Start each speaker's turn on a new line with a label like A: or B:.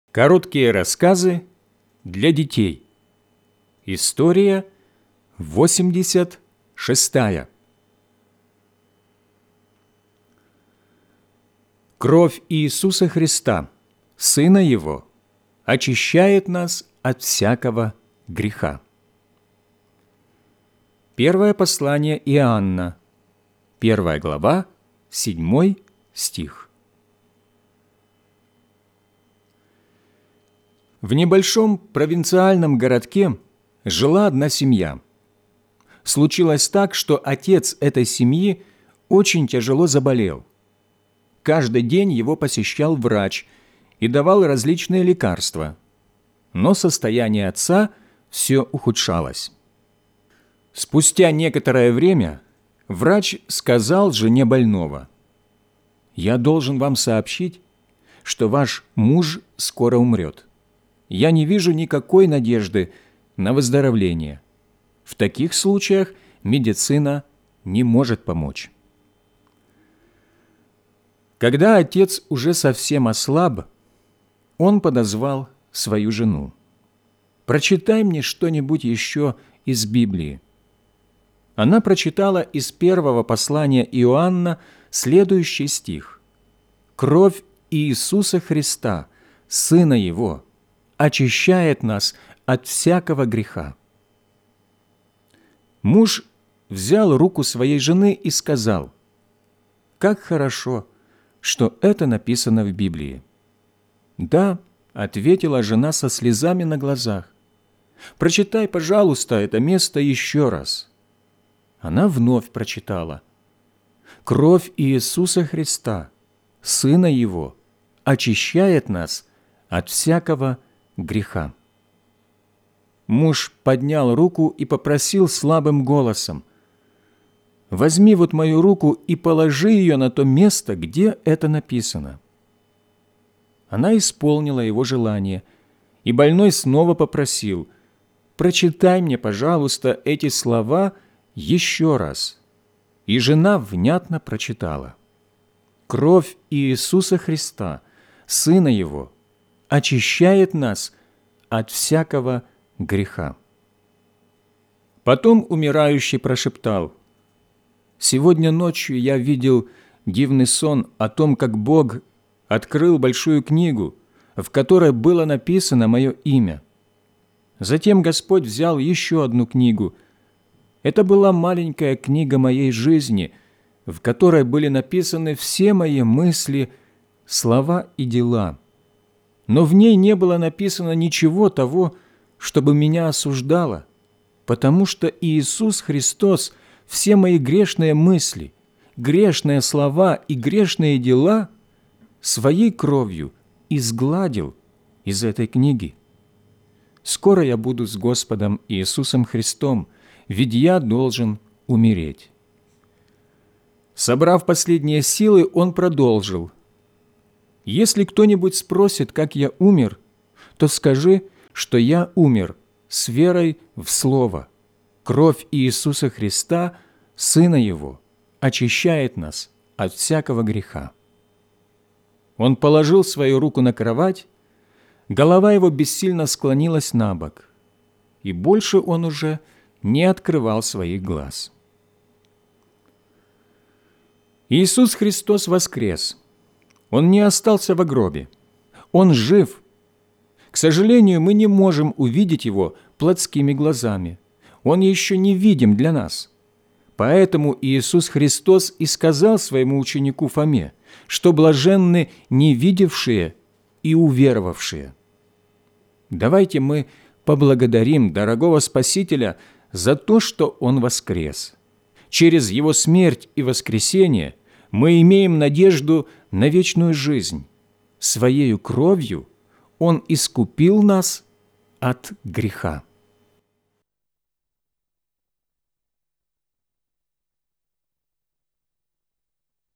A: Короткие рассказы для детей. История 86. Кровь Иисуса Христа, Сына Его, очищает нас от всякого греха. Первое послание Иоанна, 1 глава, 7 стих. В небольшом провинциальном городке жила одна семья. Случилось так, что отец этой семьи очень тяжело заболел. Каждый день его посещал врач и давал различные лекарства, но состояние отца все ухудшалось. Спустя некоторое время врач сказал жене больного: «Я должен вам сообщить, что ваш муж скоро умрет. Я не вижу никакой надежды на выздоровление. В таких случаях медицина не может помочь». Когда отец уже совсем ослаб, он подозвал свою жену: «Прочитай мне что-нибудь еще из Библии». Она прочитала из первого послания Иоанна следующий стих: «Кровь Иисуса Христа, Сына Его, очищает нас от всякого греха». Муж взял руку своей жены и сказал: «Как хорошо, что это написано в Библии». «Да», — ответила жена со слезами на глазах, «прочитай, пожалуйста, это место еще раз». Она вновь прочитала: «Кровь Иисуса Христа, Сына Его, очищает нас от всякого греха». Муж поднял руку и попросил слабым голосом: «Возьми вот мою руку и положи ее на то место, где это написано». Она исполнила его желание, и больной снова попросил: «Прочитай мне, пожалуйста, эти слова еще раз». И жена внятно прочитала: «Кровь Иисуса Христа, Сына Его, очищает нас от всякого греха». Потом умирающий прошептал: «Сегодня ночью я видел дивный сон о том, как Бог открыл большую книгу, в которой было написано мое имя. Затем Господь взял еще одну книгу. Это была маленькая книга моей жизни, в которой были написаны все мои мысли, слова и дела. Но в ней не было написано ничего того, чтобы меня осуждало, потому что Иисус Христос все мои грешные мысли, грешные слова и грешные дела своей кровью изгладил из этой книги. Скоро я буду с Господом Иисусом Христом, ведь я должен умереть». Собрав последние силы, он продолжил: «Если кто-нибудь спросит, как я умер, то скажи, что я умер с верой в Слово. Кровь Иисуса Христа, Сына Его, очищает нас от всякого греха». Он положил свою руку на кровать, голова его бессильно склонилась на бок, и больше он уже не открывал своих глаз. Иисус Христос воскрес. Он не остался в гробе. Он жив. К сожалению, мы не можем увидеть Его плотскими глазами. Он еще не видим для нас. Поэтому Иисус Христос и сказал своему ученику Фоме, что блаженны не видевшие и уверовавшие. Давайте мы поблагодарим дорогого Спасителя за то, что Он воскрес. Через Его смерть и воскресение мы имеем надежду на вечную жизнь. Своею кровью Он искупил нас от греха.